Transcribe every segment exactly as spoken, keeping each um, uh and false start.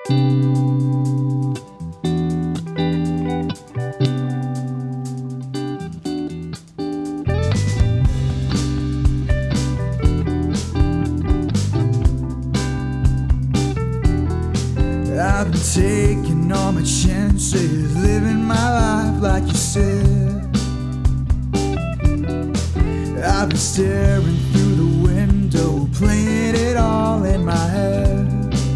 I've been taking all my chances, living my life like you said. I've been staring through the window, playing it all in my head.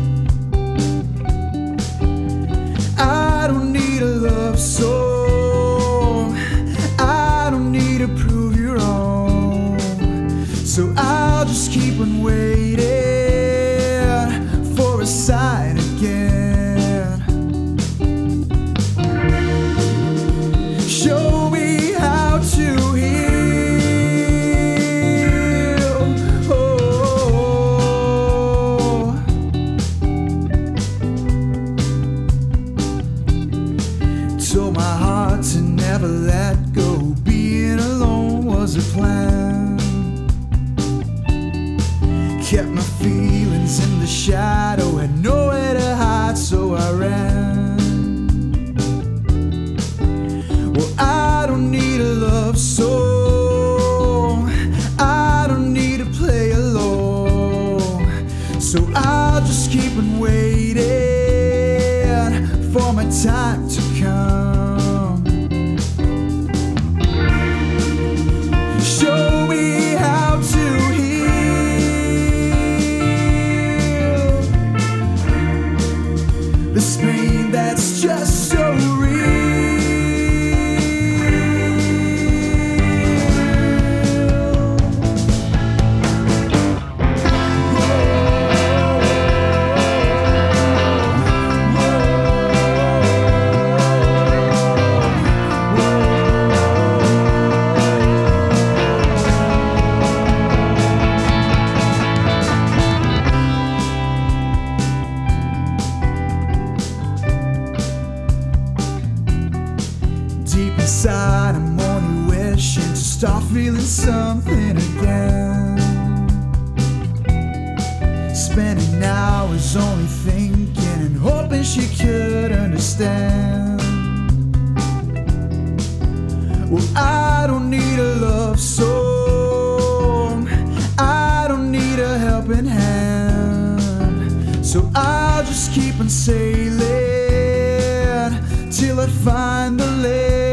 I don't need a love song, I don't need to prove you wrong, so I'll just keep on waiting for a sign again. Show me how to heal. Oh. Told my heart to never let go. Being alone was a plan. Kept my feelings in the shadow, had nowhere to hide, so I ran. Well, I don't need a love song, I don't need to play along, so I'll just keep on waiting for my time to come. Show me how to heal this pain that's just so real. Deep inside, I'm only wishing to start feeling something again. Spending hours only thinking and hoping she could understand. Well, I don't need a love song, I don't need a helping hand, so I'll just keep on sailing till I find the land.